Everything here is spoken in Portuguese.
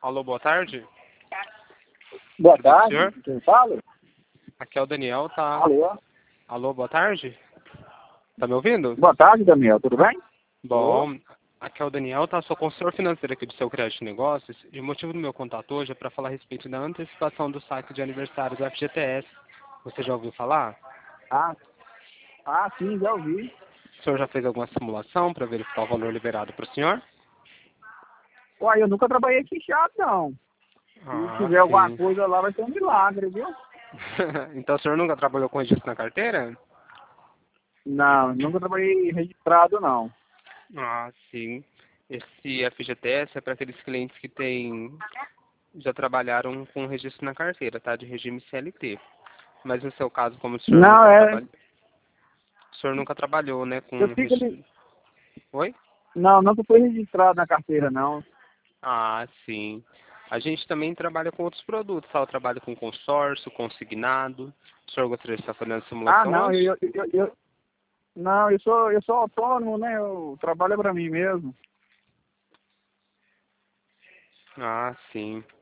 Alô, boa tarde. Boa Tudo bem, tarde, senhor? quem fala? Aqui é o Daniel, tá? Alô? Alô, boa tarde. Tá me ouvindo? Boa tarde, Daniel, tudo bem? Bom, aqui é o Daniel, tá? Sou consultor financeiro aqui do Seu Crédito Negócios. E o motivo do meu contato hoje é para falar a respeito da antecipação do saque de aniversário do FGTS. Você já ouviu falar? Ah, sim, já ouvi. O senhor já fez alguma simulação para verificar o valor liberado para o senhor? Uai, eu nunca trabalhei aqui chato, não. Se Ah, tiver alguma sim. coisa lá, vai ser um milagre, viu? Então o senhor nunca trabalhou com registro na carteira? Não, nunca trabalhei registrado, não. Ah, sim. Esse FGTS é para aqueles clientes que já trabalharam com registro na carteira, tá? De regime CLT. Mas no seu caso, como o senhor Não, nunca trabalhou, o senhor nunca trabalhou, né, eu com fico ali... registro... Oi? Não, nunca fui registrado na carteira, não. Ah, sim. A gente também trabalha com outros produtos, tá? Eu trabalho com consórcio, consignado. O senhor gostaria de estar fazendo Ah, simulação não, hoje? não, eu sou autônomo, né? Eu trabalho para mim mesmo. Ah, sim.